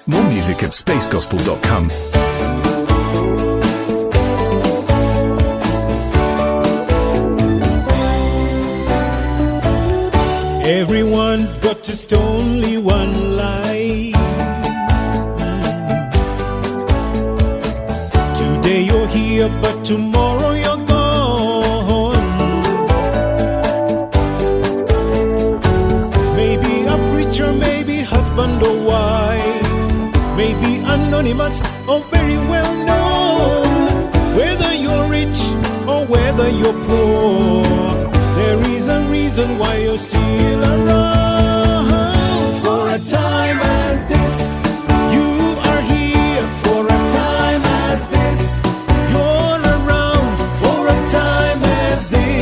More music at spacegospel.com. Everyone's got just only one life. Today you're here, but tomorrow you're gone. Maybe a preacher, maybe husband or wife, maybe anonymous or very well known. Whether you're rich or whether you're poor, there is a reason why you're still around. For a time as this, you are here. For a time as this, you're around. For a time as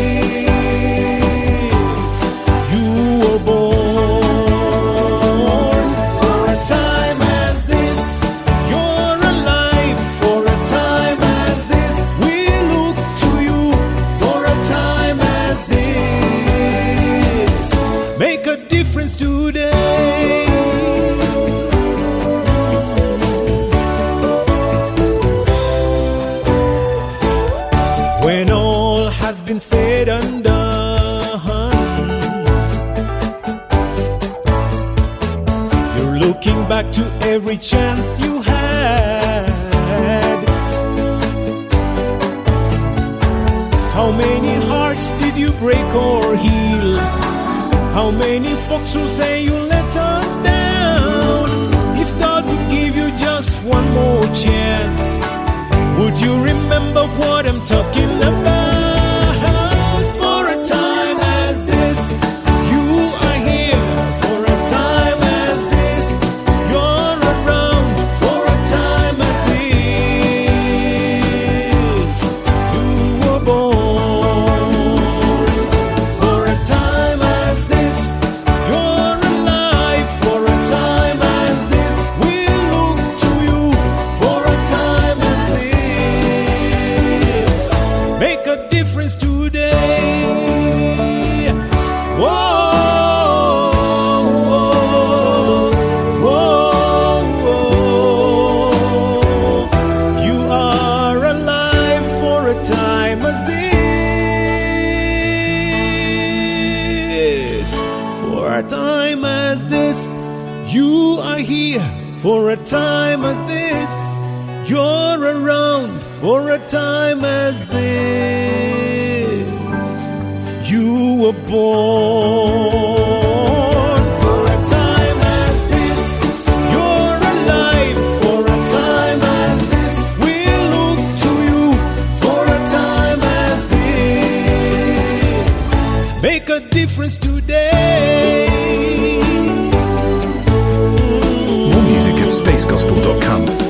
this, you were born. For a time as this, you're alive. For a time as this, we look to you. For a time as this, make a difference today. When all has been said and done, you're looking back to every chance you had. How many hearts did you break or heal? How many folks will say you let us down? If God would give you just one more chance, would you remember what I'm talking about? For a time as this, you are here. For a time as this, you're around. For a time as this, you were born. For a time as this, you're alive. For a time as this, we look to you. For a time as this, make a difference today. Whoa, whoa, whoa. You are alive for a time as this. For a time as this, you are here. For a time as this, you're around. For a time as this, you were born. For a time as this, you're alive. For a time as this, we look to you. For a time as this, make a difference today. More music at spacegospel.com.